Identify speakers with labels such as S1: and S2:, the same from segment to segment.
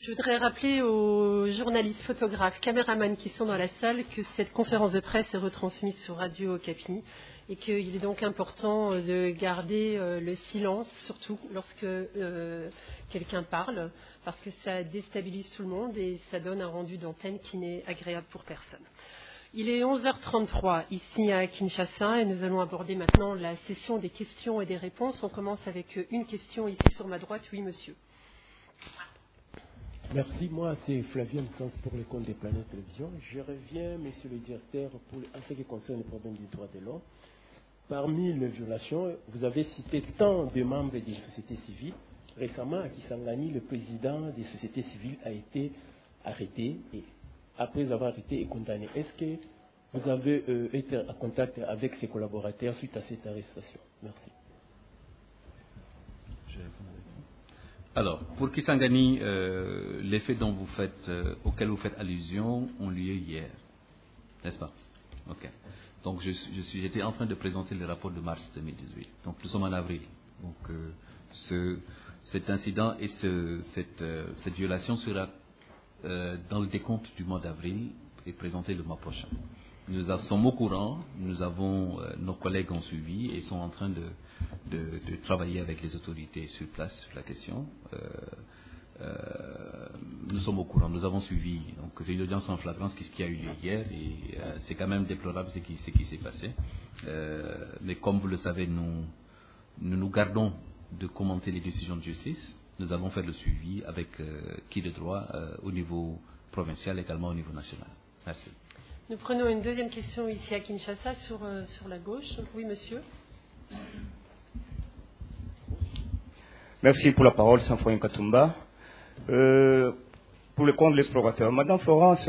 S1: Je voudrais rappeler aux journalistes, photographes, caméramans qui sont dans la salle que cette conférence de presse est retransmise sur Radio Okapi et qu'il est donc important de garder le silence, surtout lorsque quelqu'un parle, parce que ça déstabilise tout le monde et ça donne un rendu d'antenne qui n'est agréable pour personne. Il est 11h33 ici à Kinshasa et nous allons aborder maintenant la session des questions et des réponses. On commence avec une question ici sur ma droite. Oui, monsieur.
S2: Merci, moi c'est Flavien Sens pour le compte des Planètes Télévision. Je reviens, monsieur le directeur, en ce qui concerne les problèmes des droits de l'homme. Parmi les violations, vous avez cité tant de membres des sociétés civiles. Récemment, à Kisangani, le président des sociétés civiles a été arrêté et après avoir arrêté et condamné. Est-ce que vous avez été en contact avec ses collaborateurs suite à cette arrestation? Merci.
S3: Alors, pour Kisangani, les faits auxquels vous faites allusion ont lieu hier, n'est-ce pas? Ok. Donc, j'étais en train de présenter le rapport de mars 2018. Donc, nous sommes en avril. Donc, cet incident et cette violation sera dans le décompte du mois d'avril et présenté le mois prochain. Nous sommes au courant, nos collègues ont suivi et sont en train de travailler avec les autorités sur place sur la question. Nous sommes au courant, nous avons suivi. Donc c'est une audience en flagrance qui a eu lieu hier et c'est quand même déplorable ce qui s'est passé. Mais comme vous le savez, nous gardons de commenter les décisions de justice. Nous allons faire le suivi avec qui de droit au niveau provincial, également au niveau national. Merci.
S1: Nous prenons une deuxième question ici à Kinshasa sur la gauche. Oui, monsieur.
S4: Merci pour la parole, Sanfoyen Katumba. Pour le compte de l'explorateur, Madame Florence,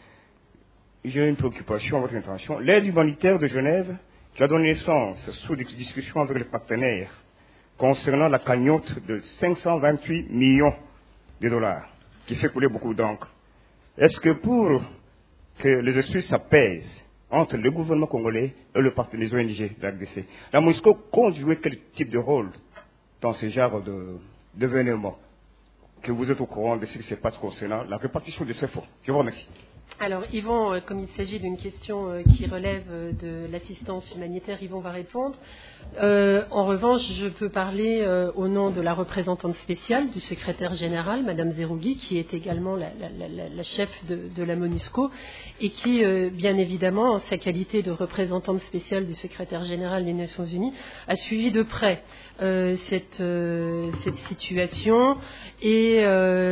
S4: j'ai une préoccupation à votre intervention. L'aide humanitaire de Genève qui a donné naissance sous des discussions avec les partenaires concernant la cagnotte de 528 millions de dollars qui fait couler beaucoup d'encre. Est-ce que pour que les esprits s'apaisent entre le gouvernement congolais et le partenaire ONG de la RDC, la MONUSCO compte jouer quel type de rôle dans ce genre d'événements, que vous êtes au courant de ce qui se passe concernant la répartition de ces fonds? Je vous remercie.
S1: Alors, Yvon, comme il s'agit d'une question qui relève de l'assistance humanitaire, Yvon va répondre. En revanche, je peux parler au nom de la représentante spéciale du secrétaire général, Madame Zerougui, qui est également la chef de la MONUSCO et qui, bien évidemment, en sa qualité de représentante spéciale du secrétaire général des Nations Unies, a suivi de près cette situation et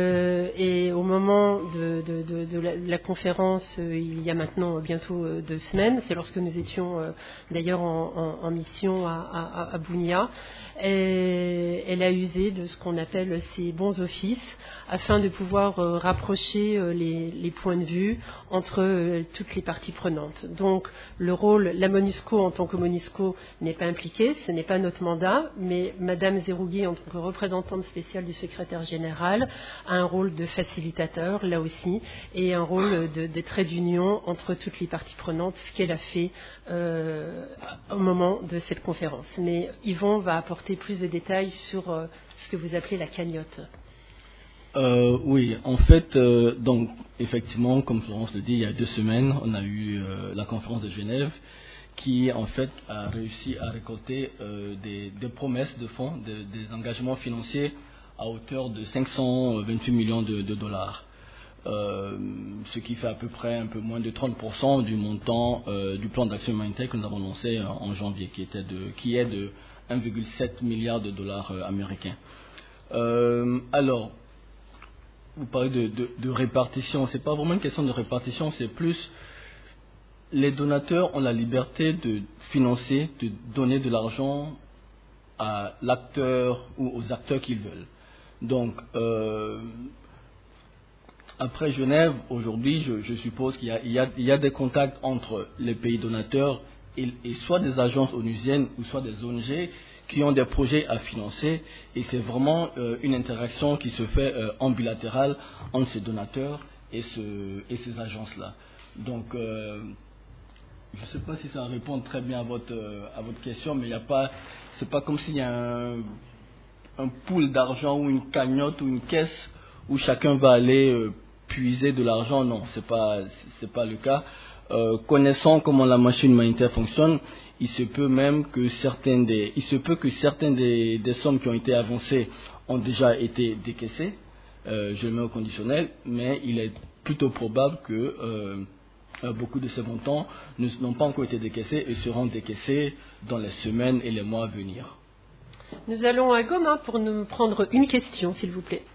S1: au moment de la conférence, il y a maintenant bientôt 2 semaines, c'est lorsque nous étions d'ailleurs en mission à Bunia, et elle a usé de ce qu'on appelle ses bons offices afin de pouvoir rapprocher les points de vue entre toutes les parties prenantes. Donc le rôle, la MONUSCO en tant que MONUSCO n'est pas impliquée, ce n'est pas notre mandat, mais Madame Zerougui en tant que représentante spéciale du secrétaire général a un rôle de facilitateur là aussi et un rôle de trait d'union entre toutes les parties prenantes, ce qu'elle a fait au moment de cette conférence. Mais Yvon va apporter plus de détails sur ce que vous appelez la cagnotte.
S5: Oui, en fait, donc effectivement, comme Florence le dit, il y a 2 semaines, on a eu la conférence de Genève qui en fait a réussi à récolter des promesses de fonds, des engagements financiers à hauteur de 528 millions de dollars. Ce qui fait à peu près un peu moins de 30% du montant du plan d'action humanitaire que nous avons lancé en janvier, qui est de 1,7 milliard de dollars américains. Alors, vous parlez de répartition. Ce n'est pas vraiment une question de répartition, c'est plus les donateurs ont la liberté de financer, de donner de l'argent à l'acteur ou aux acteurs qu'ils veulent. Donc, après Genève, aujourd'hui, je suppose qu'il y a des contacts entre les pays donateurs et soit des agences onusiennes ou soit des ONG qui ont des projets à financer, et c'est vraiment une interaction qui se fait en bilatéral entre ces donateurs et ces agences-là. Donc, je ne sais pas si ça répond très bien à votre question, mais c'est pas comme s'il y a un pool d'argent ou une cagnotte ou une caisse où chacun va aller puiser de l'argent. Non, c'est pas le cas. Connaissant comment la machine humanitaire fonctionne, il se peut que certaines des sommes qui ont été avancées ont déjà été décaissées. Je le mets au conditionnel, mais il est plutôt probable que beaucoup de ces montants n'ont pas encore été décaissés et seront décaissés dans les semaines et les mois à venir.
S1: Nous allons à Goma pour nous prendre une question, s'il vous plaît.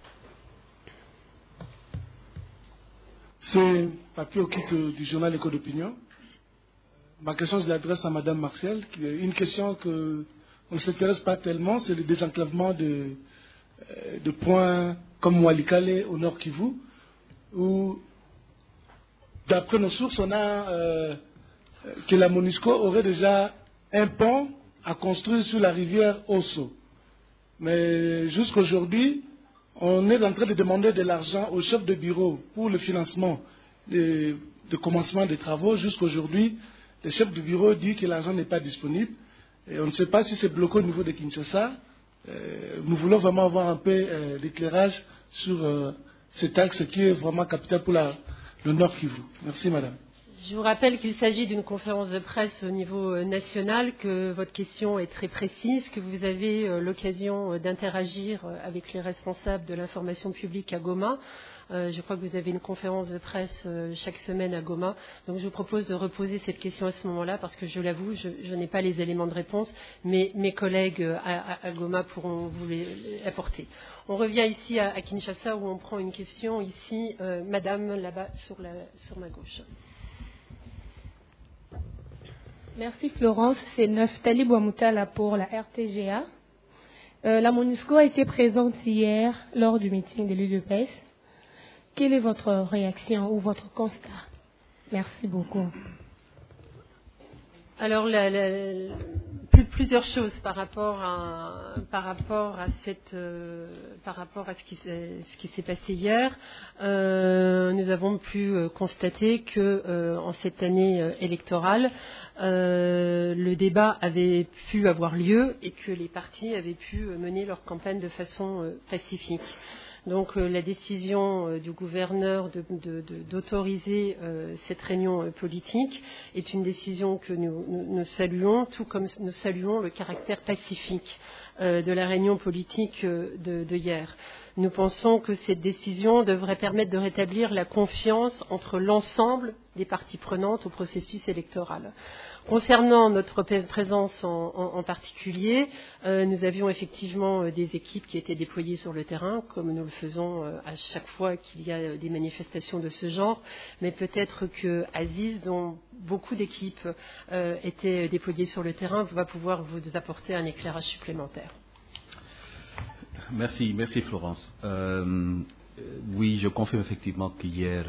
S6: C'est Papier au kit du journal Éco d'Opinion. Ma question, je l'adresse à Madame Martial. Une question que on ne s'intéresse pas tellement, c'est le désenclavement de points comme Walikale au nord Kivu, où, d'après nos sources, on a que la MONUSCO aurait déjà un pont à construire sur la rivière Osso. Mais jusqu'aujourd'hui, on est en train de demander de l'argent au chef de bureau pour le financement de commencement des travaux. Jusqu'aujourd'hui, le chef de bureau dit que l'argent n'est pas disponible. Et on ne sait pas si c'est bloqué au niveau de Kinshasa. Nous voulons vraiment avoir un peu d'éclairage sur cet axe qui est vraiment capital pour le Nord Kivu. Merci, madame.
S1: Je vous rappelle qu'il s'agit d'une conférence de presse au niveau national, que votre question est très précise, que vous avez l'occasion d'interagir avec les responsables de l'information publique à Goma. Je crois que vous avez une conférence de presse chaque semaine à Goma. Donc je vous propose de reposer cette question à ce moment-là, parce que je l'avoue, je n'ai pas les éléments de réponse, mais mes collègues à Goma pourront vous les apporter. On revient ici à Kinshasa, où on prend une question ici, madame, là-bas sur ma gauche.
S7: Merci Florence, c'est Neftali Bouamoutala pour la RTGA. La MONUSCO a été présente hier lors du meeting de l'UDPS. Quelle est votre réaction ou votre constat? Merci beaucoup.
S1: Alors, plusieurs choses par rapport à ce qui s'est passé hier. Nous avons pu constater que en cette année électorale, le débat avait pu avoir lieu et que les partis avaient pu mener leur campagne de façon pacifique. Donc la décision du gouverneur d'autoriser cette réunion politique est une décision que nous saluons, tout comme nous saluons le caractère pacifique de la réunion politique de hier. Nous pensons que cette décision devrait permettre de rétablir la confiance entre l'ensemble des parties prenantes au processus électoral. Concernant notre présence en particulier, nous avions effectivement des équipes qui étaient déployées sur le terrain, comme nous le faisons à chaque fois qu'il y a des manifestations de ce genre, mais peut-être que Aziz, dont beaucoup d'équipes étaient déployées sur le terrain, va pouvoir vous apporter un éclairage supplémentaire.
S3: Merci Florence. Oui, je confirme effectivement qu'hier,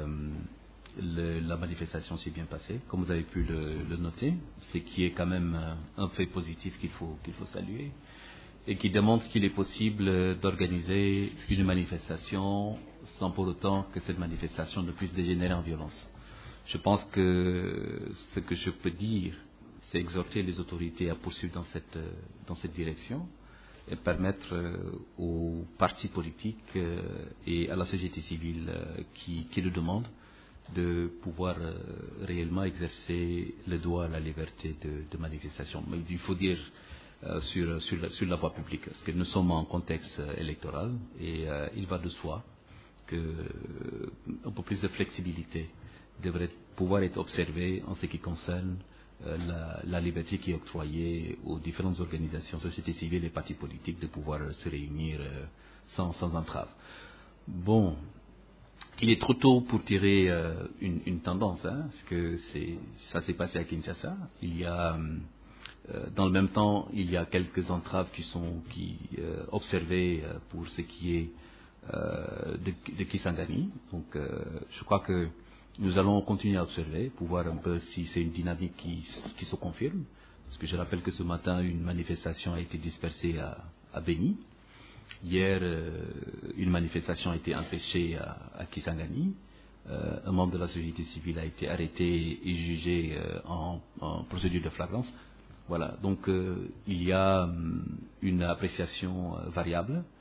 S3: la manifestation s'est bien passée, comme vous avez pu le noter, ce qui est quand même un fait positif qu'il faut saluer, et qui démontre qu'il est possible d'organiser une manifestation sans pour autant que cette manifestation ne puisse dégénérer en violence. Je pense que ce que je peux dire, c'est exhorter les autorités à poursuivre dans cette direction, et permettre aux partis politiques et à la société civile qui le demandent de pouvoir réellement exercer le droit à la liberté de manifestation. Mais il faut dire sur la voie publique, parce que nous sommes en contexte électoral et il va de soi qu'un peu plus de flexibilité devrait pouvoir être observée en ce qui concerne la liberté qui est octroyée aux différentes organisations, sociétés civiles et partis politiques de pouvoir se réunir sans entrave. Bon, il est trop tôt pour tirer une tendance, parce que ça s'est passé à Kinshasa. Il y a, dans le même temps, il y a quelques entraves qui sont observées pour ce qui est de Kisangani. Donc, je crois que nous allons continuer à observer pour voir un peu si c'est une dynamique qui se confirme. Parce que je rappelle que ce matin, une manifestation a été dispersée à Beni. Hier, une manifestation a été empêchée à Kisangani. Un membre de la société civile a été arrêté et jugé en procédure de flagrance. Voilà, donc il y a une appréciation variable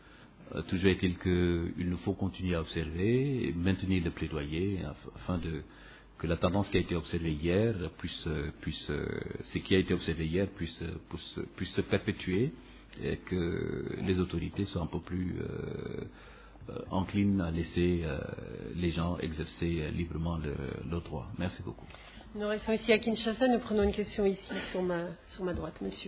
S3: Toujours est-il qu'il nous faut continuer à observer, et maintenir le plaidoyer afin que la tendance qui a été observée hier ce qui a été observé hier puisse se perpétuer et que les autorités soient un peu plus enclines à laisser les gens exercer librement leurs droits. Merci beaucoup.
S1: Nous restons ici à Kinshasa. Nous prenons une question ici sur ma droite, monsieur.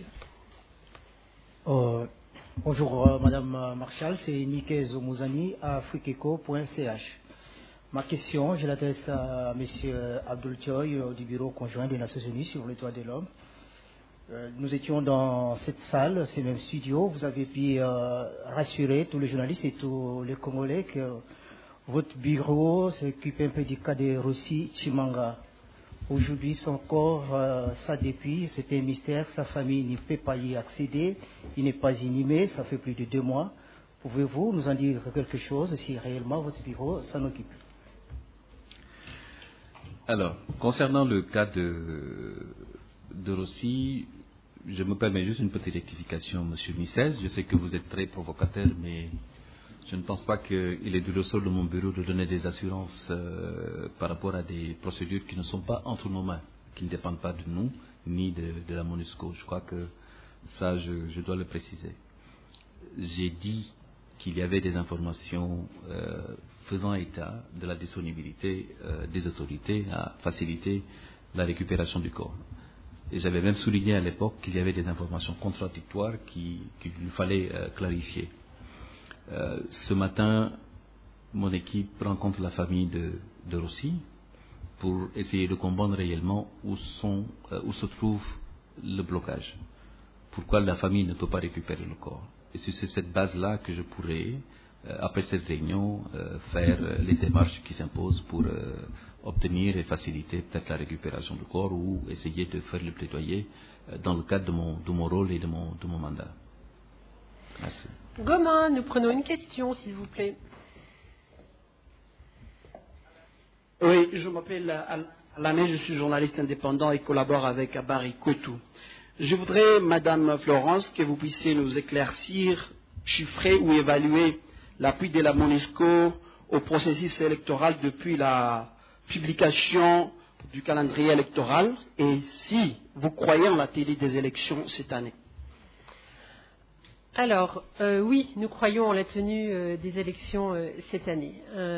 S8: Bonjour Madame Marshall, c'est Nike Zomozani à afriqueco.ch. Ma question, je l'adresse à Monsieur Abdul Choy du Bureau conjoint des Nations Unies sur les droits de l'homme. Nous étions dans cette salle, ce même studio. Vous avez pu rassurer tous les journalistes et tous les Congolais que votre bureau s'occupe un peu du cas de Rossi Chimanga. Aujourd'hui, son corps, ça depuis, c'est un mystère. Sa famille ne peut pas y accéder. Il n'est pas inhumé. Ça fait plus de 2 mois. Pouvez-vous nous en dire quelque chose si réellement votre bureau s'en occupe?
S3: Alors, concernant le cas de Rossi, je me permets juste une petite rectification, Monsieur Missès. Je sais que vous êtes très provocateur, mais je ne pense pas qu'il est du ressort de mon bureau de donner des assurances par rapport à des procédures qui ne sont pas entre nos mains, qui ne dépendent pas de nous, ni de la MONUSCO. Je crois que ça, je dois le préciser. J'ai dit qu'il y avait des informations faisant état de la disponibilité des autorités à faciliter la récupération du corps. Et j'avais même souligné à l'époque qu'il y avait des informations contradictoires qu'il fallait clarifier. Ce matin, mon équipe rencontre la famille de Rossi pour essayer de comprendre réellement où se trouve le blocage. Pourquoi la famille ne peut pas récupérer le corps. Et c'est sur cette base-là que je pourrais, après cette réunion, faire les démarches qui s'imposent pour obtenir et faciliter peut-être la récupération du corps ou essayer de faire le plaidoyer dans le cadre de mon rôle et de mon mandat. Merci.
S1: Goma, nous prenons une question, s'il vous plaît.
S9: Oui, je m'appelle Alain, je suis journaliste indépendant et collabore avec Abari Kotou. Je voudrais, Madame Florence, que vous puissiez nous éclaircir, chiffrer ou évaluer l'appui de la MONUSCO au processus électoral depuis la publication du calendrier électoral et si vous croyez en la tenue des élections cette année.
S1: Alors, oui, nous croyons en la tenue des élections cette année.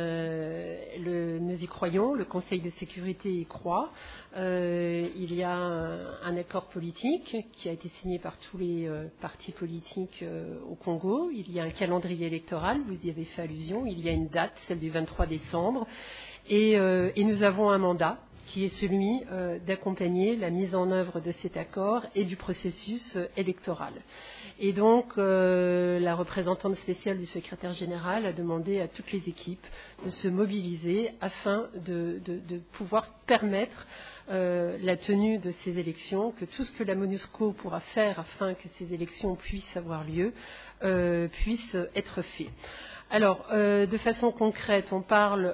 S1: Nous y croyons, le Conseil de sécurité y croit. Il y a un accord politique qui a été signé par tous les partis politiques au Congo. Il y a un calendrier électoral, vous y avez fait allusion. Il y a une date, celle du 23 décembre. Et nous avons un mandat qui est celui d'accompagner la mise en œuvre de cet accord et du processus électoral. Et donc, la représentante spéciale du secrétaire général a demandé à toutes les équipes de se mobiliser afin de pouvoir permettre la tenue de ces élections, que tout ce que la MONUSCO pourra faire afin que ces élections puissent avoir lieu, puisse être fait. Alors, de façon concrète, on parle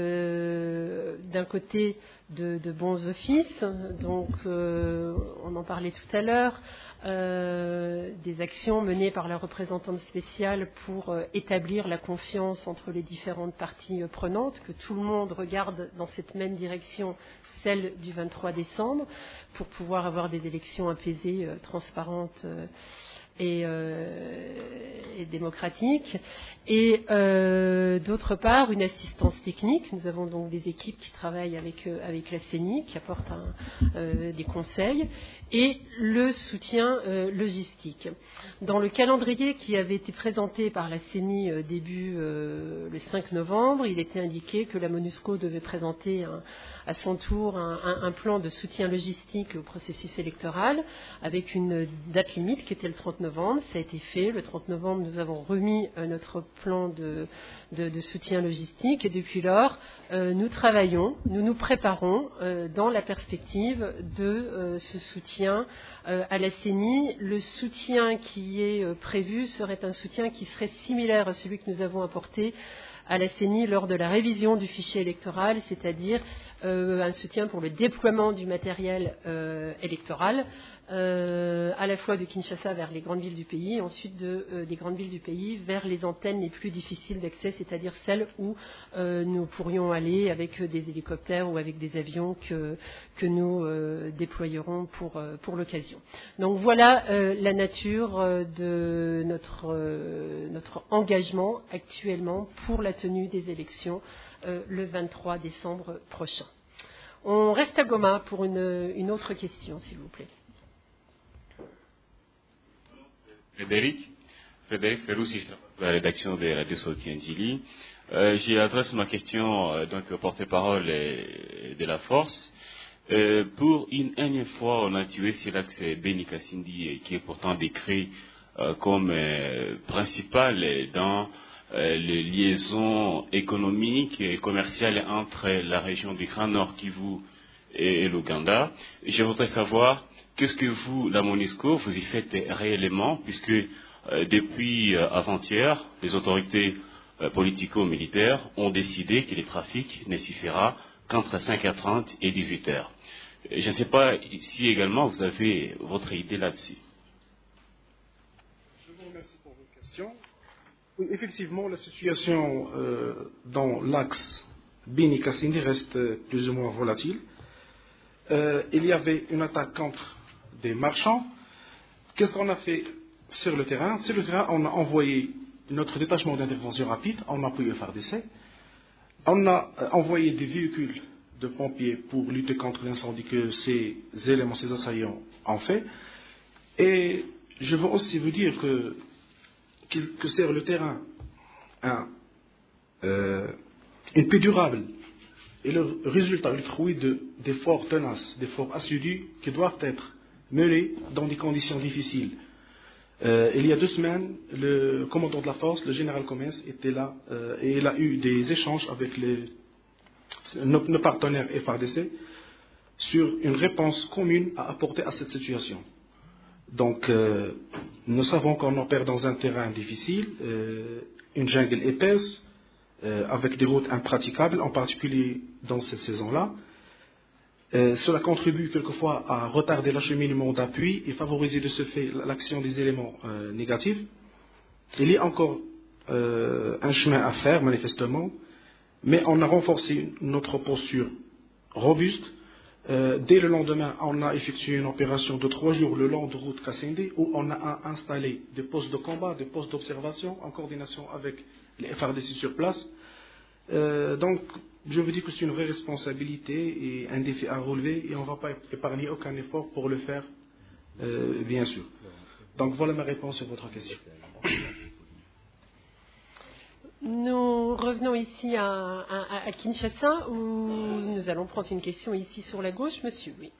S1: d'un côté de bons offices, donc on en parlait tout à l'heure, des actions menées par la représentante spéciale pour établir la confiance entre les différentes parties prenantes, que tout le monde regarde dans cette même direction, celle du 23 décembre, pour pouvoir avoir des élections apaisées, transparentes et démocratique, et d'autre part une assistance technique. Nous avons donc des équipes qui travaillent avec la CENI, qui apportent des conseils, et le soutien logistique. Dans le calendrier qui avait été présenté par la CENI début le 5 novembre, il était indiqué que la MONUSCO devait présenter à son tour un plan de soutien logistique au processus électoral, avec une date limite qui était le 30 novembre. Ça a été fait. Le 30 novembre, nous avons remis notre plan de soutien logistique. Et depuis lors, nous travaillons, nous nous préparons dans la perspective de ce soutien à la CENI. Le soutien qui est prévu serait un soutien qui serait similaire à celui que nous avons apporté à la CENI lors de la révision du fichier électoral, c'est-à-dire un soutien pour le déploiement du matériel électoral, à la fois de Kinshasa vers les grandes villes du pays, et ensuite des grandes villes du pays vers les antennes les plus difficiles d'accès, c'est-à-dire celles où nous pourrions aller avec des hélicoptères ou avec des avions que nous déployerons pour l'occasion. Donc voilà la nature de notre engagement actuellement pour la tenue des élections le 23 décembre prochain. On reste à Goma pour une autre question, s'il vous plaît.
S10: Frédéric Ferroussi, la rédaction de Radio Sauti Ndjili. J'adresse ma question donc au porte-parole de la force. Pour une énième fois, on a tué Silax Beni Kassindi, qui est pourtant décrit comme principal dans les liaisons économiques et commerciales entre la région du Grand Nord Kivu et l'Ouganda. Je voudrais savoir qu'est-ce que vous, la MONUSCO, vous y faites réellement, puisque depuis avant-hier, les autorités politico-militaires ont décidé que les trafics ne s'y fera qu'entre 5h30 et 18h. Je ne sais pas si également vous avez votre idée là-dessus.
S6: Je vous remercie pour votre question. Oui, effectivement, la situation dans l'axe Beni-Kassindi reste plus ou moins volatile. Il y avait une attaque contre des marchands. Qu'est-ce qu'on a fait sur le terrain? Sur le terrain, on a envoyé notre détachement d'intervention rapide en appui au FARDC. On a envoyé des véhicules de pompiers pour lutter contre l'incendie que ces éléments, ces assaillants ont fait. Et je veux aussi vous dire que sur le terrain, une paix durable est le résultat, le fruit d'efforts tenaces, d'efforts assidus qui doivent être menés dans des conditions difficiles. Il y a 2 semaines, le commandant de la force, le général Comès, était là et il a eu des échanges avec nos partenaires FARDC sur une réponse commune à apporter à cette situation. Donc, nous savons qu'on opère dans un terrain difficile, une jungle épaisse, avec des routes impraticables, en particulier dans cette saison-là. Cela contribue quelquefois à retarder l'acheminement d'appui et favoriser de ce fait l'action des éléments négatifs. Il y a encore un chemin à faire, manifestement, mais on a renforcé notre posture robuste. Dès le lendemain, on a effectué une opération de 3 jours le long de route Kassindi, où on a installé des postes de combat, des postes d'observation, en coordination avec les FARDC sur place. Donc, je vous dis que c'est une vraie responsabilité et un défi à relever, et on ne va pas épargner aucun effort pour le faire, bien sûr. Donc, voilà ma réponse sur votre question.
S1: Nous revenons ici à Kinshasa, où nous allons prendre une question ici sur la gauche. Monsieur, oui.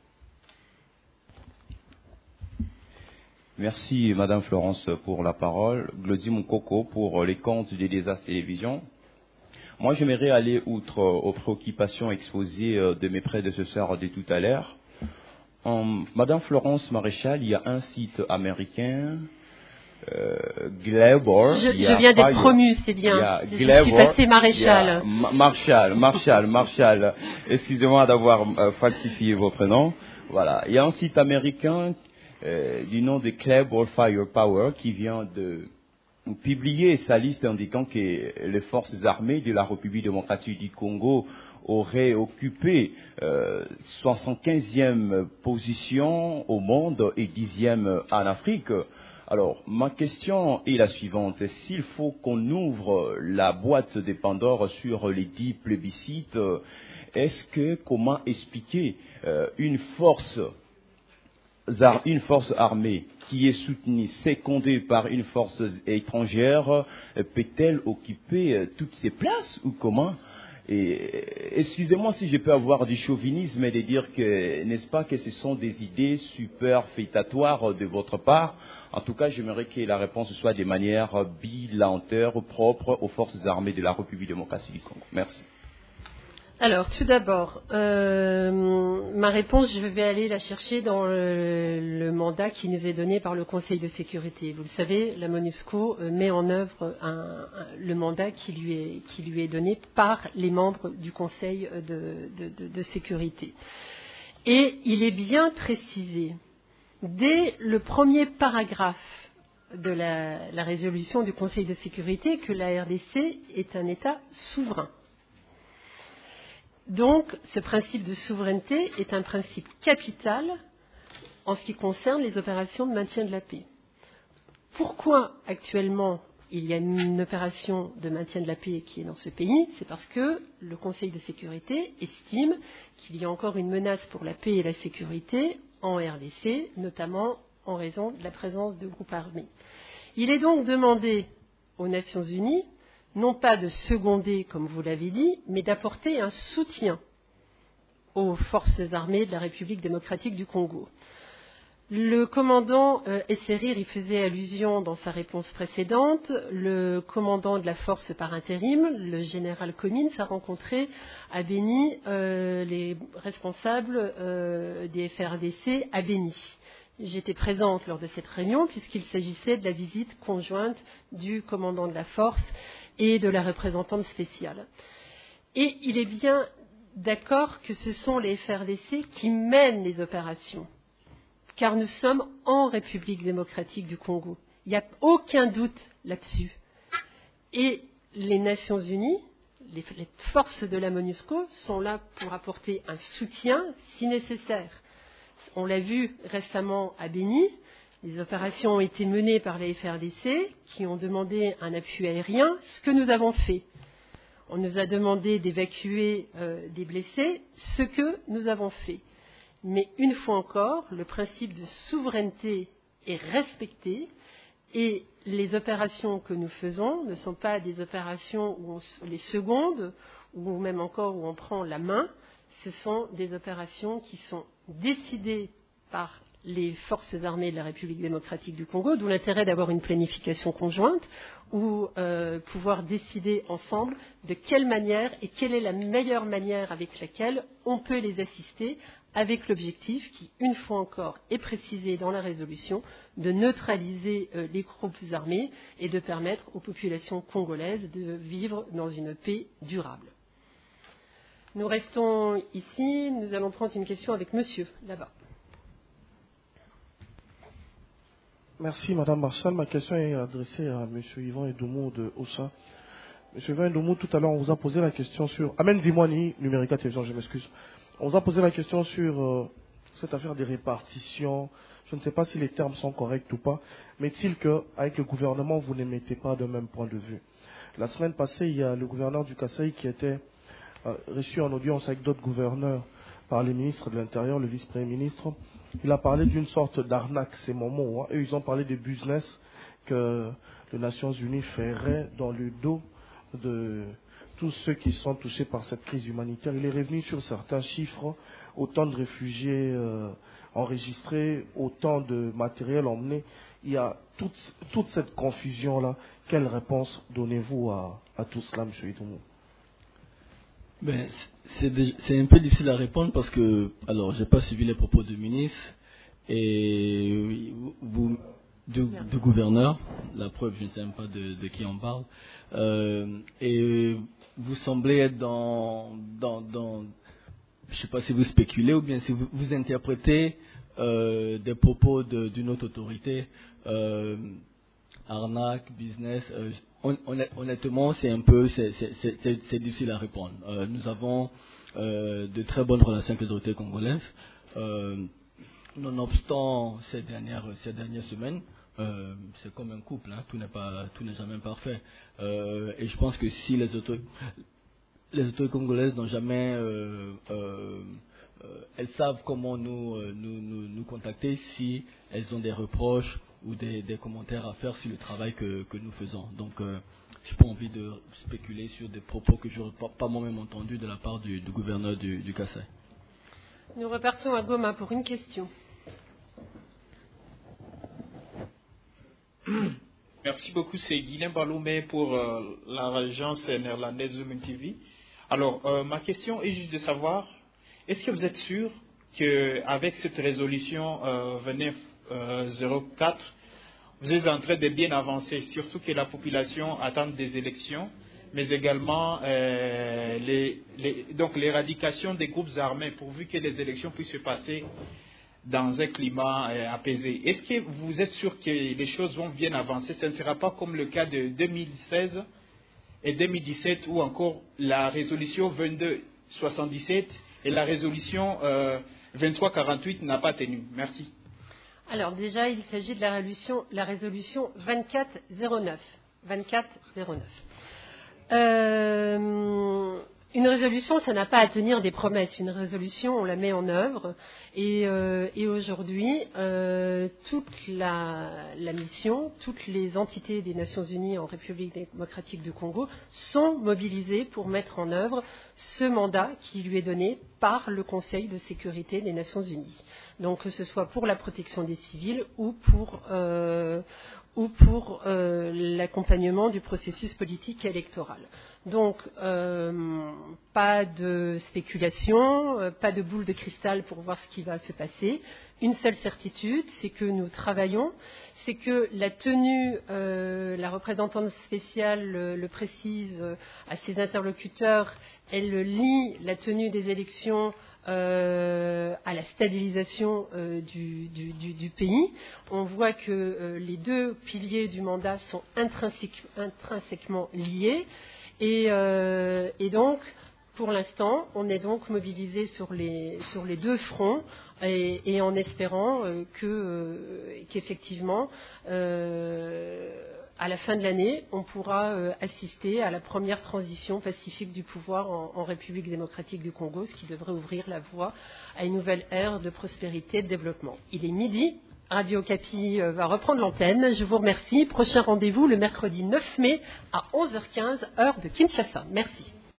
S11: Merci, Madame Florence, pour la parole. Glody Moukoko pour les comptes des désastres télévision. Moi, j'aimerais aller outre aux préoccupations exposées de mes prédécesseurs de tout à l'heure. Madame Florence Maréchal, il y a un site américain, Global.
S1: Je viens d'être promu, c'est bien. Je suis passé Maréchal.
S11: Marshall. Excusez-moi d'avoir falsifié votre nom. Voilà. Il y a un site américain du nom de Global Firepower qui vient de publier sa liste indiquant que les forces armées de la République démocratique du Congo auraient occupé 75e position au monde et 10e en Afrique. Alors, ma question est la suivante. S'il faut qu'on ouvre la boîte de Pandore sur les 10 plébiscites, comment expliquer une force armée qui est soutenue, secondée par une force étrangère, peut-elle occuper toutes ces places ou comment? Et excusez-moi si je peux avoir du chauvinisme et de dire que, n'est-ce pas, que ce sont des idées superfétatoires de votre part. En tout cas, j'aimerais que la réponse soit de manière bilantaire, propre aux forces armées de la République démocratique du Congo. Merci.
S1: Alors, tout d'abord, ma réponse, je vais aller la chercher dans le mandat qui nous est donné par le Conseil de sécurité. Vous le savez, la MONUSCO met en œuvre le mandat qui lui est donné par les membres du Conseil de sécurité. Et il est bien précisé, dès le premier paragraphe de la résolution du Conseil de sécurité, que la RDC est un État souverain. Donc, ce principe de souveraineté est un principe capital en ce qui concerne les opérations de maintien de la paix. Pourquoi actuellement il y a une opération de maintien de la paix qui est dans ce pays? C'est parce que le Conseil de sécurité estime qu'il y a encore une menace pour la paix et la sécurité en RDC, notamment en raison de la présence de groupes armés. Il est donc demandé aux Nations Unies non pas de seconder, comme vous l'avez dit, mais d'apporter un soutien aux forces armées de la République démocratique du Congo. Le commandant Esserir y faisait allusion dans sa réponse précédente. Le commandant de la force par intérim, le général Comines, a rencontré à Béni les responsables des FRDC à Béni. J'étais présente lors de cette réunion puisqu'il s'agissait de la visite conjointe du commandant de la force et de la représentante spéciale. Et il est bien d'accord que ce sont les FRDC qui mènent les opérations, car nous sommes en République démocratique du Congo. Il n'y a aucun doute là-dessus. Et les Nations Unies, les forces de la MONUSCO, sont là pour apporter un soutien si nécessaire. On l'a vu récemment à Béni. Les opérations ont été menées par les FRDC qui ont demandé un appui aérien, ce que nous avons fait. On nous a demandé d'évacuer des blessés, ce que nous avons fait. Mais une fois encore, le principe de souveraineté est respecté et les opérations que nous faisons ne sont pas des opérations où on les seconde ou même encore où on prend la main. Ce sont des opérations qui sont décidées par les forces armées de la République démocratique du Congo, d'où l'intérêt d'avoir une planification conjointe ou pouvoir décider ensemble de quelle manière et quelle est la meilleure manière avec laquelle on peut les assister, avec l'objectif qui, une fois encore, est précisé dans la résolution, de neutraliser les groupes armés et de permettre aux populations congolaises de vivre dans une paix durable. Nous restons ici, nous allons prendre une question avec monsieur, là-bas.
S12: Merci Madame Marshall. Ma question est adressée à monsieur Yvan Edoumou de OSA. Monsieur Yvan Edoumou, tout à l'heure, on vous a posé la question sur... Amen Zimwani, Numérica Télévision, je m'excuse. On vous a posé la question sur cette affaire des répartitions. Je ne sais pas si les termes sont corrects ou pas, mais est-il qu'avec le gouvernement, vous n'émettez pas de même point de vue? La semaine passée, il y a le gouverneur du Kasaï qui était reçu en audience avec d'autres gouverneurs par le ministre de l'Intérieur, le vice-premier ministre. Il a parlé d'une sorte d'arnaque, c'est mon mot. Eux, ils ont parlé de business que les Nations Unies feraient dans le dos de tous ceux qui sont touchés par cette crise humanitaire. Il est revenu sur certains chiffres, autant de réfugiés enregistrés, autant de matériel emmené. Il y a toute cette confusion-là. Quelle réponse donnez-vous à tout cela, M. Idoumou?
S5: Ben, c'est un peu difficile à répondre parce que, alors, j'ai pas suivi les propos du ministre et du gouverneur. La preuve, je ne sais même pas de qui on parle. Et vous semblez être dans je sais pas si vous spéculez ou bien si vous interprétez des propos d'une autre autorité, arnaque, business. Honnêtement, c'est difficile à répondre. Nous avons de très bonnes relations avec les autorités congolaises. Nonobstant ces dernières semaines, c'est comme un couple, hein, tout n'est jamais parfait. Et je pense que si les autorités congolaises n'ont jamais, elles savent comment nous contacter si elles ont des reproches ou des commentaires à faire sur le travail que nous faisons. Donc, je n'ai pas envie de spéculer sur des propos que je n'aurais pas moi-même entendus de la part du gouverneur du Kasaï.
S1: Nous repartons à Goma pour une question.
S13: Merci beaucoup, c'est Guilain Baloumé pour l'agence néerlandaise Zoom TV. Alors, ma question est juste de savoir, est-ce que vous êtes sûr qu'avec cette résolution 2904, vous êtes en train de bien avancer, surtout que la population attend des élections, mais également donc l'éradication des groupes armés, pourvu que les élections puissent se passer dans un climat apaisé. Est-ce que vous êtes sûr que les choses vont bien avancer? Ce ne sera pas comme le cas de 2016 et 2017, où encore la résolution 2277 et la résolution 2348 n'a pas tenu. Merci.
S1: Alors déjà, il s'agit de la résolution 2409. 2409. Une résolution, ça n'a pas à tenir des promesses. Une résolution, on la met en œuvre. Et aujourd'hui, toute la mission, toutes les entités des Nations Unies en République démocratique du Congo sont mobilisées pour mettre en œuvre ce mandat qui lui est donné par le Conseil de sécurité des Nations Unies. Donc que ce soit pour la protection des civils ou pour l'accompagnement du processus politique et électoral. Donc, pas de spéculation, pas de boule de cristal pour voir ce qui va se passer. Une seule certitude, c'est que nous travaillons, c'est que la tenue, la représentante spéciale le précise à ses interlocuteurs, elle lie la tenue des élections à la stabilisation du pays. On voit que les deux piliers du mandat sont intrinsèquement liés et donc, pour l'instant, on est donc mobilisé sur les deux fronts et en espérant qu'effectivement, à la fin de l'année, on pourra assister à la première transition pacifique du pouvoir en République démocratique du Congo, ce qui devrait ouvrir la voie à une nouvelle ère de prospérité et de développement. Il est midi, Radio Okapi va reprendre l'antenne. Je vous remercie. Prochain rendez-vous le mercredi 9 mai à 11h15, heure de Kinshasa. Merci.